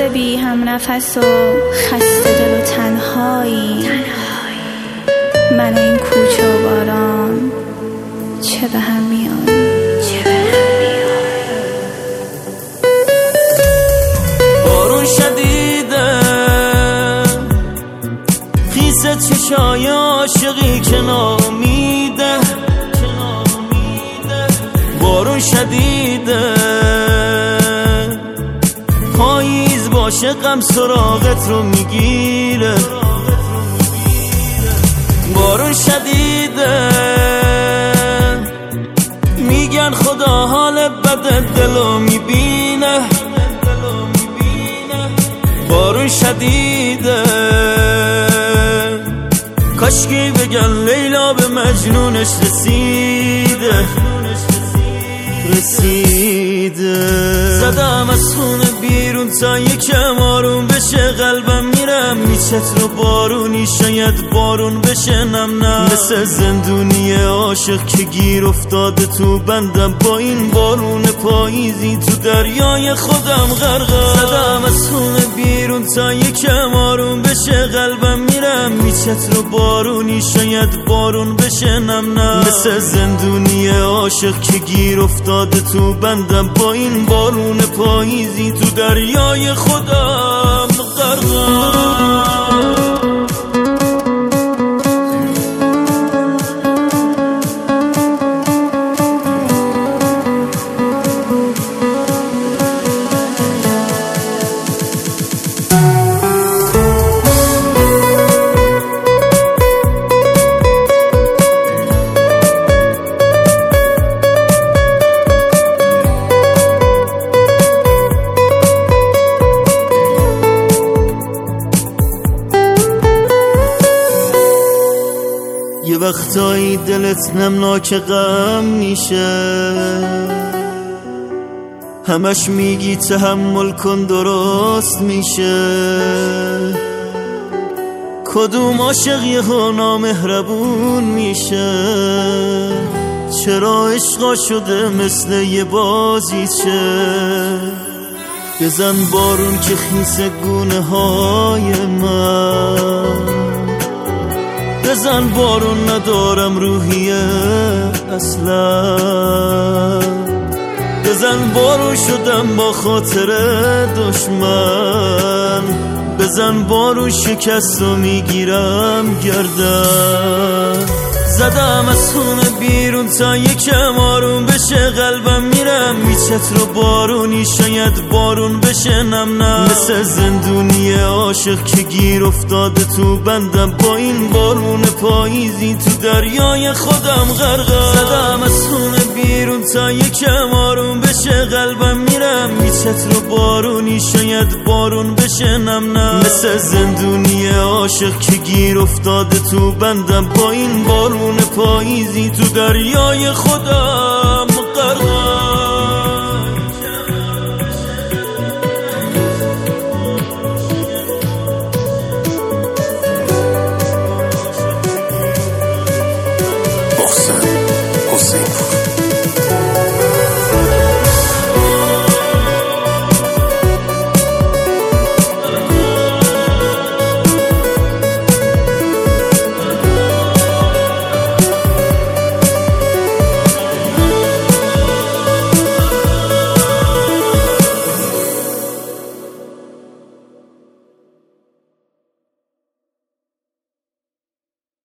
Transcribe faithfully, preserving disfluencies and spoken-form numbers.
خسته بی هم نفس و خسته دل و تنهایی، من و این کوچه و باران چه به هم میان. بارون شدیده خیسه چشای عاشقی که نامیده، بارون شدیده پاییز باشه غم سراغت رو میگیره، بارون شدیده میگن خدا حال بد دلو میبینه، بارون شدیده کاشکی بگن لیلا به مجنونش رسیده رسیده زدم از خونه بیرون تا یکم آروم بشه، قلبم میرم میچت رو بارونی شاید بارون بشه، نم نم مثل زندونی عاشق که گیر افتاده تو بندم، با این بارون پاییزی تو دریای خودم غرقم. زدم از خونه بیرون تا یکم آروم بشه، قلبم میرم میچت رو بارونی شاید بارون بشه، نم نم مثل زندونی عاشق که گیر افتاده تو بندم، با این بارون پاییزی تو دریای خودم غرقم. یه وقتایی دلت نمناک غم میشه، همش میگی تحمل کن درست میشه، کدوم عاشق یهو نامهربون میشه، چرا عشقا شده مثل یه بازیچه، بزن بارون که خیس گونه های من، بزن بارون ندارم روحیه اصلا، بزن بارون شدم با خاطر دشمن، بزن بارون شکست و میگیرم گردن. زدم از خونه بیرون تا یکم آروم بشه، قلبم میرم میچت رو بارونی شاید بارون بشه، نم نم مثل زندونی عاشق که گیر افتاده تو بندم، با این بارون پاییزی تو دریای خودم غرقم. زدم از خونه بیرون تا یکم آروم بشه، قلبم میرم میچت رو بارونی شاید بارون بشه، نم نم مثل زندونی عاشق که گیر افتاده تو بندم، با این بارون پاییزی تو دریای خودم